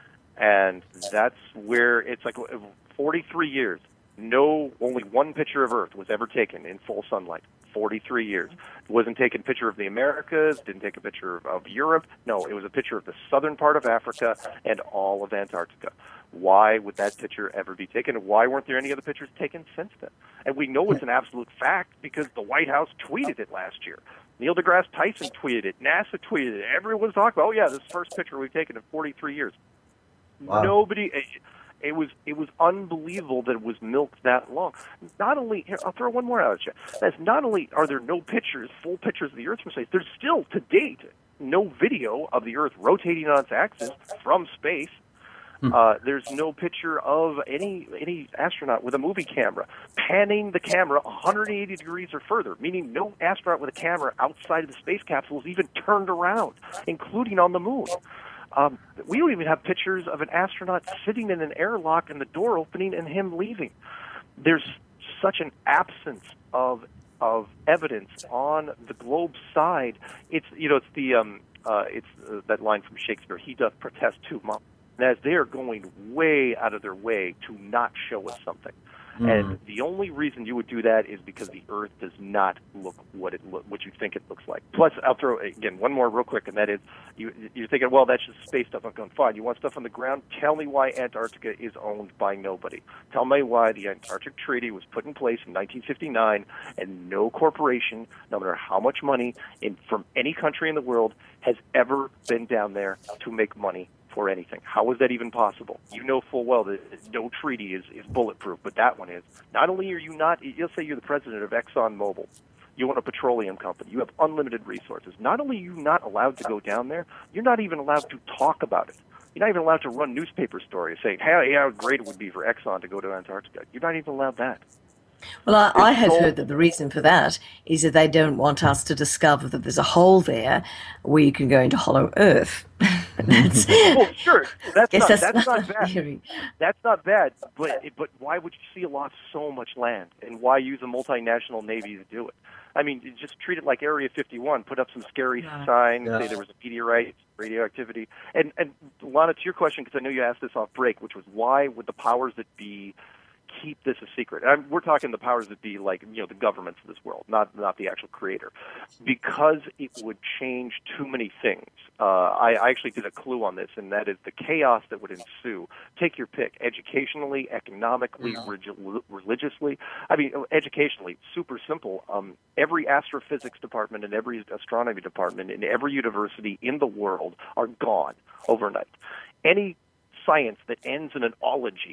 And that's where it's like forty-three years. No, only one picture of Earth was ever taken in full sunlight. forty-three years. It wasn't taken a picture of the Americas, didn't take a picture of, of Europe. No, it was a picture of the southern part of Africa and all of Antarctica. Why would that picture ever be taken? Why weren't there any other pictures taken since then? And we know it's an absolute fact because the White House tweeted it last year. Neil deGrasse Tyson tweeted it. NASA tweeted it. Everyone's talking about, oh, yeah, this is the first picture we've taken in forty-three years. Wow. Nobody... It was it was unbelievable that it was milked that long. Not only here, I'll throw one more out at you. That's not only are there no pictures, full pictures of the Earth from space. There's still to date no video of the Earth rotating on its axis from space. Hmm. Uh, there's no picture of any any astronaut with a movie camera panning the camera one hundred eighty degrees or further, meaning no astronaut with a camera outside of the space capsule is even turned around, including on the moon. Um, we don't even have pictures of an astronaut sitting in an airlock and the door opening and him leaving. There's such an absence of of evidence on the globe's side. It's you know it's the um, uh, it's uh, that line from Shakespeare. He doth protest too much. As they're going way out of their way to not show us something. Mm. And the only reason you would do that is because the Earth does not look what it look, what you think it looks like. Plus, I'll throw, again, one more real quick, and that is, you, you're thinking, well, that's just space stuff. I'm going, fine. You want stuff on the ground? Tell me why Antarctica is owned by nobody. Tell me why the Antarctic Treaty was put in place in nineteen fifty-nine, and no corporation, no matter how much money, in, from any country in the world, has ever been down there to make money for anything. How is that even possible? You know full well that no treaty is, is bulletproof, but that one is. Not only are you not, you'll say you're the president of ExxonMobil, you own a petroleum company, you have unlimited resources. Not only are you not allowed to go down there, you're not even allowed to talk about it. You're not even allowed to run newspaper stories saying, hey, how great it would be for Exxon to go to Antarctica. You're not even allowed that. Well, I, I had heard that the reason for that is that they don't want us to discover that there's a hole there where you can go into hollow earth. That's, well, sure, that's not that's, that's not not bad. Theory. That's not bad, but but why would you seal off so much land, and why use a multinational navy to do it? I mean, you just treat it like Area fifty-one. Put up some scary yeah. signs, yeah. say there was a meteorite, radioactivity, and and Lana, to your question, because I know you asked this off break, which was why would the powers that be keep this a secret? I'm, we're talking the powers that be, like, you know, the governments of this world, not not the actual creator, because it would change too many things. Uh, I, I actually did a clue on this, and that is the chaos that would ensue. Take your pick: educationally, economically, yeah. relig- religiously. I mean, educationally, super simple. Um, every astrophysics department and every astronomy department in every university in the world are gone overnight. Any science that ends in an ology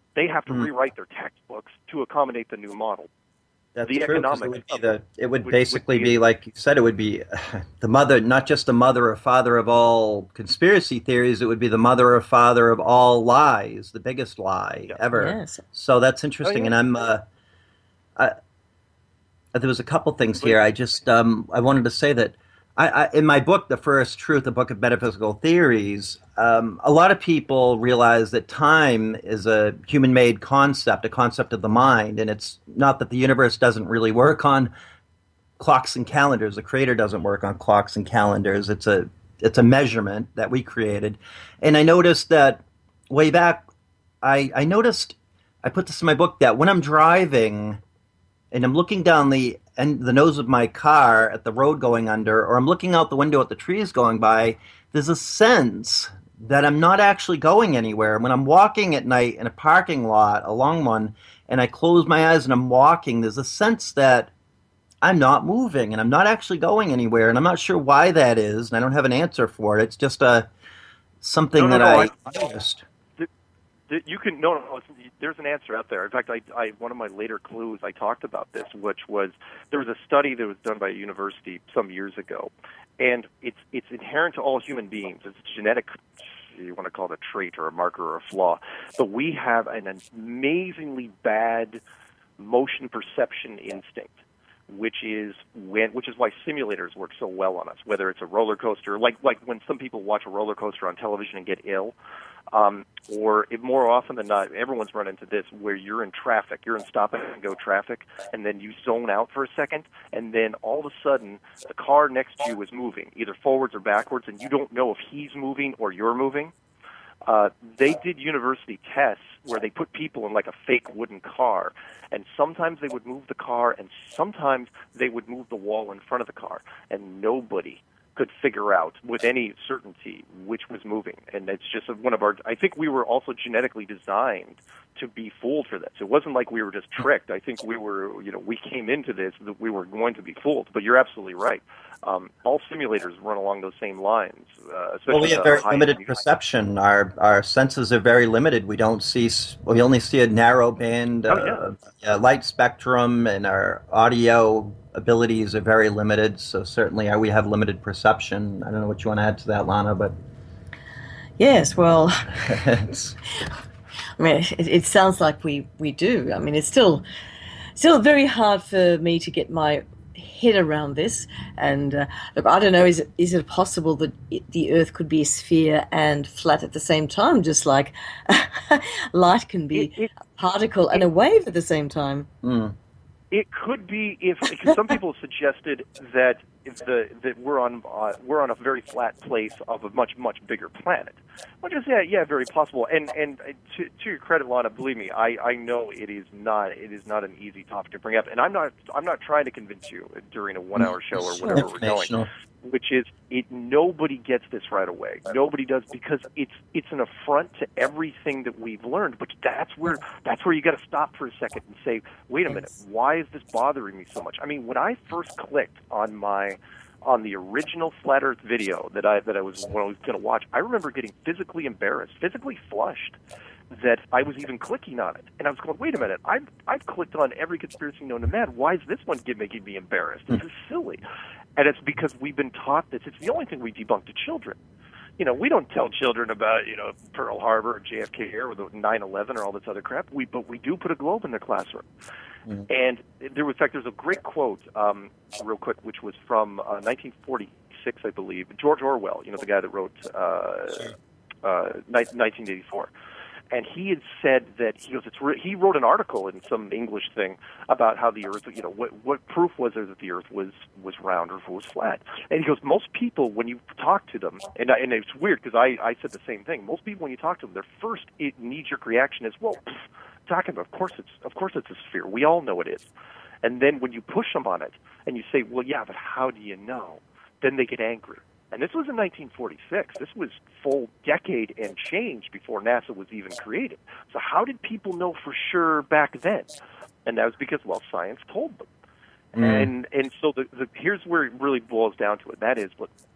They have to Mm. rewrite their textbooks to accommodate the new model. That's The true, 'cause economics it would be of the, it would would, would basically be be like you said, it would be the mother, not just the mother or father of all conspiracy theories, it would be the mother or father of all lies, the biggest lie yeah. ever. Yes. So that's Oh interesting, yeah. and I'm uh, I, there was a couple things But here. I just um, I wanted to say that I, I in my book, The First Truth, a book of metaphysical theories, um, a lot of people realize that time is a human-made concept, a concept of the mind, and it's not that the universe doesn't really work on clocks and calendars. The creator doesn't work on clocks and calendars. It's a it's a measurement that we created. And I noticed that way back, I I noticed I put this in my book that when I'm driving and I'm looking down the and the nose of my car at the road going under, or I'm looking out the window at the trees going by, there's a sense that I'm not actually going anywhere. When I'm walking at night in a parking lot, a long one, and I close my eyes and I'm walking, there's a sense that I'm not moving and I'm not actually going anywhere, and I'm not sure why that is, and I don't have an answer for it. It's just a no, something no, that no. I, I noticed. th- you can no, no. no, it's- There's an answer out there. In fact, I, I one of my later clues I talked about this, which was there was a study that was done by a university some years ago, and it's it's inherent to all human beings. It's genetic. You want to call it a trait or a marker or a flaw, but we have an amazingly bad motion perception instinct, which is when, which is why simulators work so well on us. Whether it's a roller coaster, like like when some people watch a roller coaster on television and get ill, um, or it, more often than not, everyone's run into this where you're in traffic, you're in stop and go traffic, and then you zone out for a second, and then all of a sudden the car next to you is moving, either forwards or backwards, and you don't know if he's moving or you're moving. Uh, they did university tests where they put people in like a fake wooden car, and sometimes they would move the car, and sometimes they would move the wall in front of the car, and nobody could figure out with any certainty which was moving. And it's just one of our, I think we were also genetically designed to be fooled for this. It wasn't like we were just tricked. I think we were, you know, we came into this that we were going to be fooled. But you're absolutely right. Um, all simulators run along those same lines. Uh, especially Well, we have the very high limited end. perception. Our our senses are very limited. We don't see. s- We only see a narrow band Oh, yeah. uh, uh, light spectrum, and our audio abilities are very limited. So certainly, uh, we have limited perception. I don't know what you want to add to that, Lana, but Yes, well, it's, I mean, it, it sounds like we, we do. I mean, it's still still very hard for me to get my head around this. And uh, look, I don't know, is it, is it possible that it, the Earth could be a sphere and flat at the same time, just like light can be It, it, a particle and a wave at the same time? mm, It could be if because some people suggested that if the that we're on uh, we're on a very flat place of a much much bigger planet, which is yeah yeah very possible. And and to, to your credit, Lana, believe me, I, I know it is not it is not an easy topic to bring up, and I'm not I'm not trying to convince you during a one hour show or Sure. whatever we're going. informational. Which is it nobody gets this right away. Nobody does because it's it's an affront to everything that we've learned. But that's where that's where you got to stop for a second and say, wait a minute, why is this bothering me so much? I mean, when I first clicked on my on the original Flat Earth video that I that I was when I was going to watch, I remember getting physically embarrassed, physically flushed that I was even clicking on it. And I was going, wait a minute, I've, I've clicked on every conspiracy known to man. Why is this one get, making me embarrassed? This is silly. And it's because we've been taught this. It's the only thing we debunk to children. You know, we don't tell children about, you know, Pearl Harbor or J F K or the nine eleven or all this other crap. We, but we do put a globe in their classroom. Mm. And there was, in fact, there's a great quote, um, real quick, which was from uh, nineteen forty-six, I believe. George Orwell, you know, the guy that wrote uh, uh, nineteen eighty-four. And he had said that he goes. It's re- he wrote an article in some English thing about how the Earth, you know, what what proof was there that the Earth was was round or if it was flat. And he goes, most people when you talk to them, and I, and it's weird because I I said the same thing. Most people when you talk to them, their first knee-jerk reaction is, well, pff, talking about, of course it's of course it's a sphere. We all know it is. And then when you push them on it and you say, well, yeah, but how do you know? Then they get angry. And this was in nineteen forty-six. This was full decade and change before NASA was even created. So how did people know for sure back then? And that was because, well, science told them. Mm. And and so the, the here's where it really boils down to it. That is, look,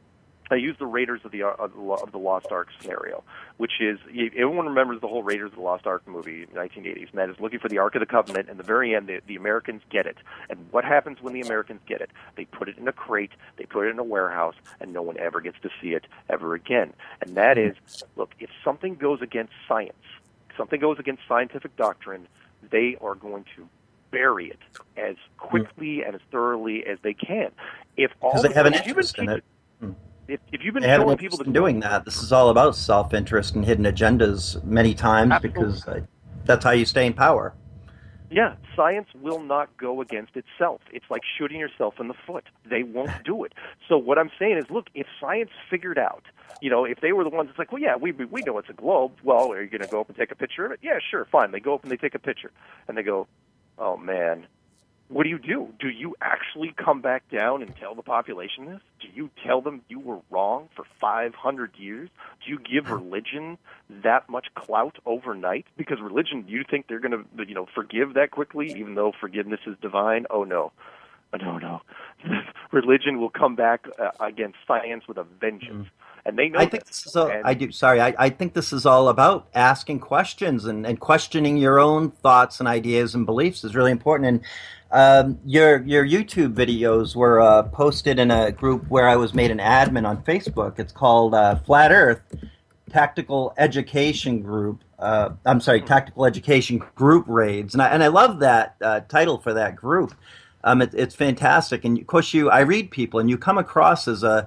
I use the Raiders of the of the of the Lost Ark scenario, which is everyone remembers the whole Raiders of the Lost Ark movie in the nineteen eighties, and that is looking for the Ark of the Covenant. And at the very end, the, the Americans get it. And what happens when the Americans get it? They put it in a crate, they put it in a warehouse, and no one ever gets to see it ever again. And that is, look, if something goes against science, if something goes against scientific doctrine, they are going to bury it as quickly and as thoroughly as they can. If all because they the, have an if you've been interest in teaching- it. If, if you've been They have an showing people interest the in doing that. This is all about self-interest and hidden agendas many times Absolutely. because uh, that's how you stay in power. Yeah, science will not go against itself. It's like shooting yourself in the foot. They won't do it. So what I'm saying is, look, if science figured out, you know, if they were the ones that's like, well, yeah, we we know it's a globe. Well, are you going to go up and take a picture of it? Yeah, sure, fine. They go up and they take a picture. And they go, oh, man, what do you do? Do you actually come back down and tell the population this? Do you tell them you were wrong for five hundred years? Do you give religion that much clout overnight? Because religion, do you think they're going to, you know, forgive that quickly, even though forgiveness is divine? Oh, no. Oh, no, no. Religion will come back uh, against science with a vengeance. And they know I think this. this is all, And- I do. Sorry, I, I think this is all about asking questions and, and questioning your own thoughts and ideas and beliefs is really important. And um, your your YouTube videos were uh, posted in a group where I was made an admin on Facebook. It's called uh, Flat Earth Tactical Education Group. Uh, I'm sorry, Tactical Education Group Raids, and I and I love that uh, title for that group. Um, it, it's fantastic, and of course, you I read people, and you come across as a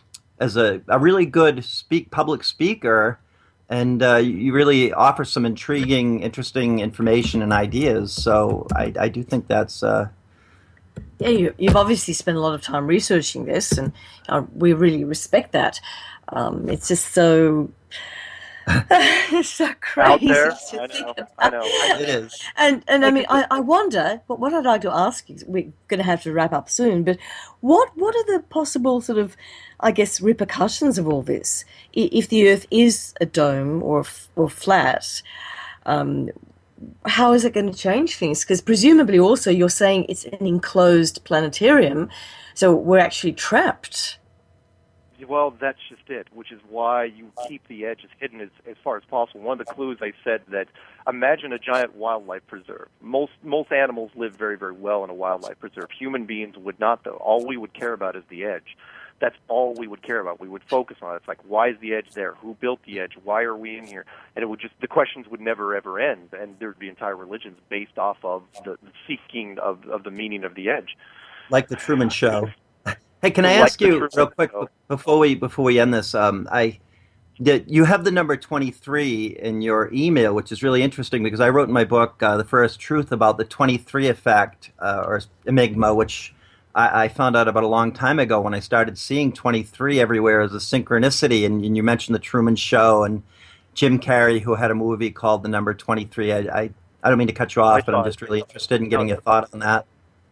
as a, a really good speak public speaker, and uh, you really offer some intriguing, interesting information and ideas. So I, I do think that's. Uh, Yeah, you, you've obviously spent a lot of time researching this, and uh, we really respect that. Um, it's just so. It's so crazy Out there, to I think know, about. I know. it is. And and I mean, I, I wonder. But what I'd like to ask is, we're going to have to wrap up soon. But what what are the possible sort of, I guess, repercussions of all this? I- If the Earth is a dome or f- or flat, um, how is it going to change things? Because presumably, also, you're saying it's an enclosed planetarium, so we're actually trapped. Well, that's just it, which is why you keep the edges hidden as, as far as possible. One of the clues I said that imagine a giant wildlife preserve. Most most animals live very, very well in a wildlife preserve. Human beings would not, though. All we would care about is the edge. That's all we would care about. We would focus on it. It's like, why is the edge there? Who built the edge? Why are we in here? And it would just, the questions would never, ever end. And there would be entire religions based off of the, the seeking of, of the meaning of the edge. Like the Truman Show. Hey, can I Like ask the you Truman real quick Show. before we before we end this? Um, I did, you have the number twenty-three in your email, which is really interesting because I wrote in my book uh, The First Truth about the twenty-three effect uh, or enigma, which I, I found out about a long time ago when I started seeing twenty-three everywhere as a synchronicity. And, and you mentioned the Truman Show and Jim Carrey, who had a movie called The Number twenty-three. I I, I don't mean to cut you off, I but I'm saw just it. really interested in getting No, your thought on that.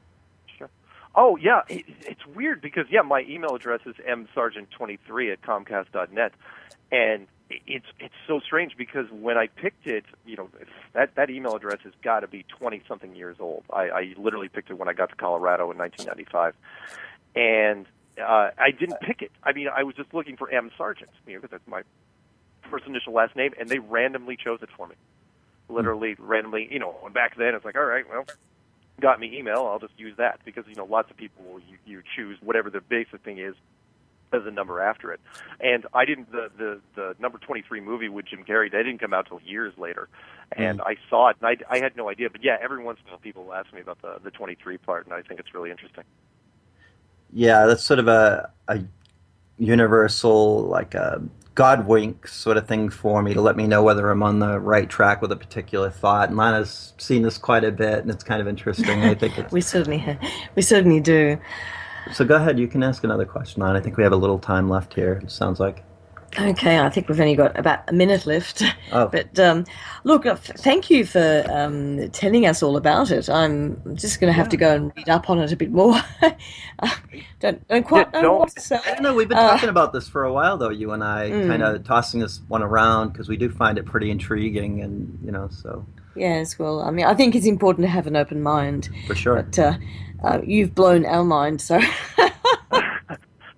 Oh, yeah, it, it's weird because, yeah, my email address is m sargent twenty-three at comcast dot net, and it's it's so strange because when I picked it, you know, that, that email address has got to be twenty-something years old. I, I literally picked it when I got to Colorado in nineteen ninety-five, and uh, I didn't pick it. I mean, I was just looking for M. Sargent, you know, because that's my first initial last name, and they randomly chose it for me. Literally, randomly, you know, and back then it's like, all right, well, got me email, I'll just use that because, you know, lots of people will you, you choose whatever the basic thing is as a number after it. And I didn't, the, the, the number twenty-three movie with Jim Carrey, that didn't come out till years later. And Mm. I saw it, and I, I had no idea. But yeah, every once in a while people ask me about the, the twenty-three part, and I think it's really interesting. Yeah, that's sort of a, a universal, like a God wink sort of thing for me to let me know whether I'm on the right track with a particular thought. And Lana's seen this quite a bit, and it's kind of interesting. I think it's, We certainly, we certainly do. so. Go ahead, you can ask another question, Lana. I think we have a little time left here. It sounds like. Okay, I think we've only got about a minute left. Oh. But um, look, uh, f- thank you for um, telling us all about it. I'm just going to have to go and read up on it a bit more. uh, don't, don't quite Yeah, know don't- what to say. I don't know. We've been Uh, talking about this for a while, though. You and I, Mm. kind of tossing this one around because we do find it pretty intriguing, and you know, so Yes, well, I mean, I think it's important to have an open mind. for sure. But uh, uh, you've blown our mind, so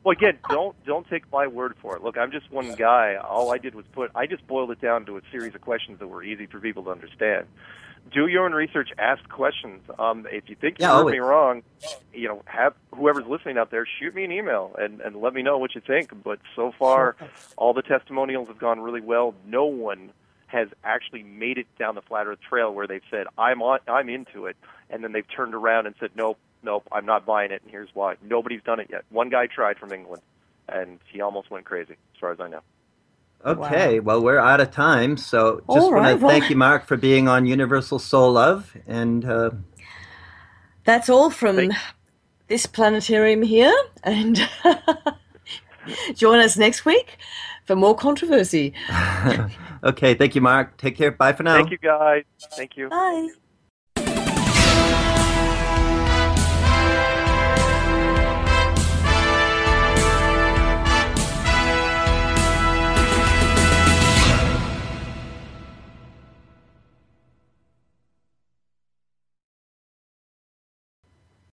Well, again, don't don't take my word for it. Look, I'm just one guy. All I did was put. I just boiled it down to a series of questions that were easy for people to understand. Do your own research. Ask questions. Um, if you think you Yeah, heard always. me wrong, you know, have whoever's listening out there shoot me an email and, and let me know what you think. But so far, all the testimonials have gone really well. No one has actually made it down the Flat Earth Trail where they've said, I'm on, I'm into it, and then they've turned around and said, nope, nope, I'm not buying it, and here's why. Nobody's done it yet. One guy tried from England, and he almost went crazy, as far as I know. Okay, well, we're out of time, so just All want right, to well- thank you, Mark, for being on Universal Soul Love, and uh, That's all from Thank- this planetarium here, and join us next week for more controversy. okay, thank you, Mark. Take care. Bye for now. Thank you, guys. Thank you. Bye.